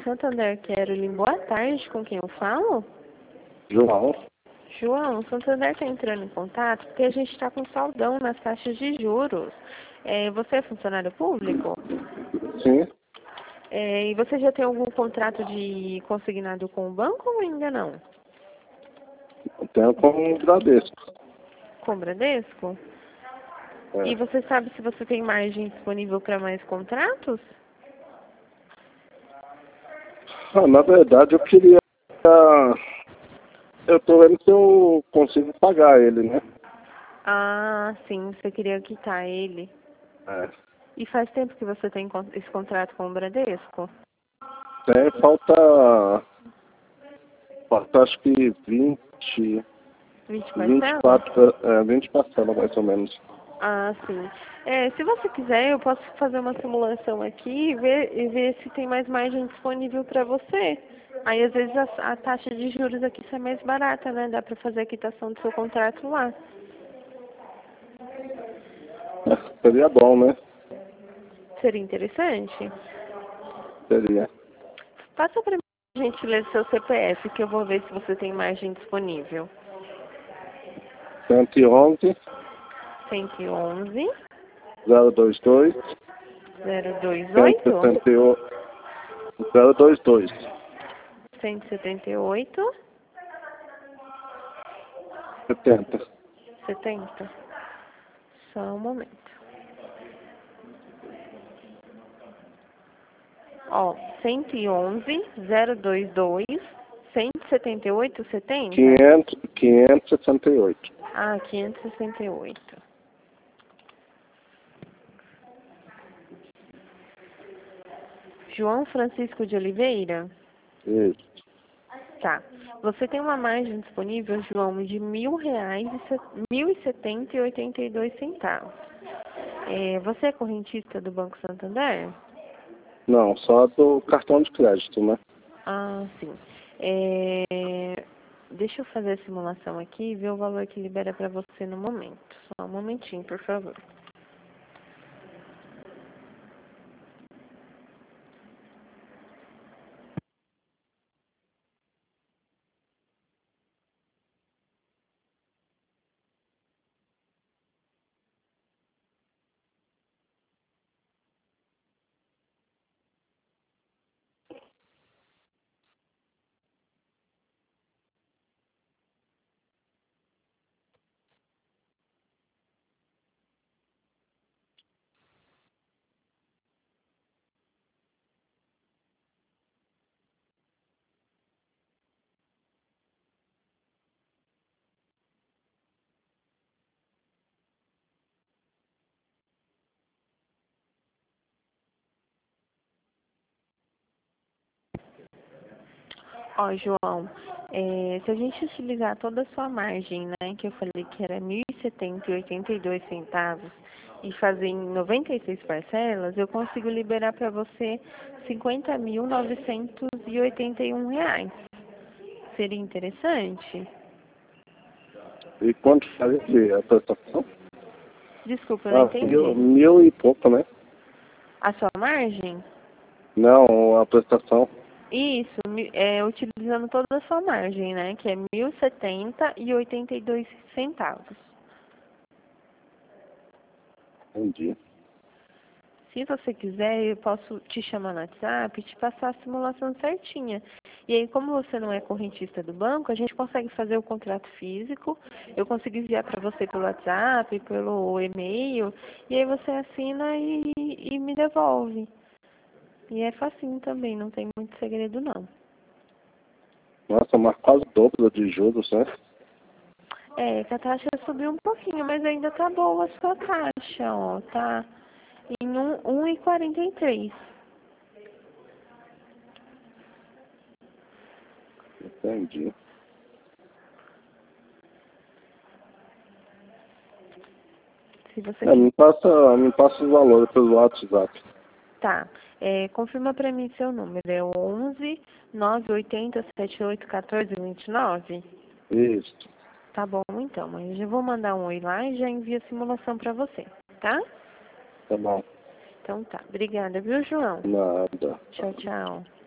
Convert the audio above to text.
Santander Caroline, boa tarde, com quem eu falo? João? João, o Santander está entrando em contato porque a gente está com saldão nas taxas de juros. Você é funcionário público? Sim, E você já tem algum contrato de consignado com o banco ou ainda não? eu tenho como Bradesco. Com o Bradesco? E É. você sabe se você tem margem disponível para mais contratos? Na verdade, eu queria. Eu tô vendo se eu consigo pagar ele, né? Ah, sim, você queria quitar ele. É. E faz tempo que você tem esse contrato com o Bradesco? Tem, falta acho que 20 parcelas? 24, 20 parcelas mais ou menos. Ah, sim. Se você quiser, eu posso fazer uma simulação aqui e ver se tem mais margem disponível para você. Aí, às vezes, a taxa de juros aqui sai mais barata, né? Dá para fazer a quitação do seu contrato lá. Seria bom, né? Seria interessante? Seria. Passa para mim, por gentileza, seu CPF, que eu vou ver se você tem margem disponível. 111 111 022 028 178 022 178 70. 70. Só um momento. Ó, 111 022 178 70? 568. Ah, 568. João Francisco de Oliveira? Isso. Tá. Você tem uma margem disponível, João, de R$ 1.070,82. Você é correntista do Banco Santander? Não, só do cartão de crédito, né? Ah, sim. Deixa eu fazer a simulação aqui e ver o valor que libera para você no momento. Só um momentinho, por favor. Ó, João, se a gente utilizar toda a sua margem, né, que eu falei que era R$ 1.070,82 e fazer em 96 parcelas, eu consigo liberar para você R$ 50.981. Seria interessante? E quanto faz a prestação? Desculpa, eu não entendi. Mil e pouco, né? A sua margem? Não, a prestação. Isso, utilizando toda a sua margem, né, que é R$ 1.070,82. Entendi. Se você quiser, eu posso te chamar no WhatsApp e te passar a simulação certinha. E aí, como você não é correntista do banco, a gente consegue fazer o contrato físico, eu consigo enviar para você pelo WhatsApp, pelo e-mail, e aí você assina e me devolve. E é facinho também, não tem muito segredo não. Nossa, mas quase o dobro de juros, né? Que a taxa subiu um pouquinho, mas ainda tá boa a sua taxa, ó, tá em 1,43. Entendi. Se você quiser. Me passa os valores pelo WhatsApp. Tá. Confirma para mim seu número. É o 11 980 78 14 29? Isso. Tá bom, então. Mas eu já vou mandar um oi lá e já envio a simulação para você, tá? Tá bom. Então tá. Obrigada, viu, João? Nada. Tchau, tchau.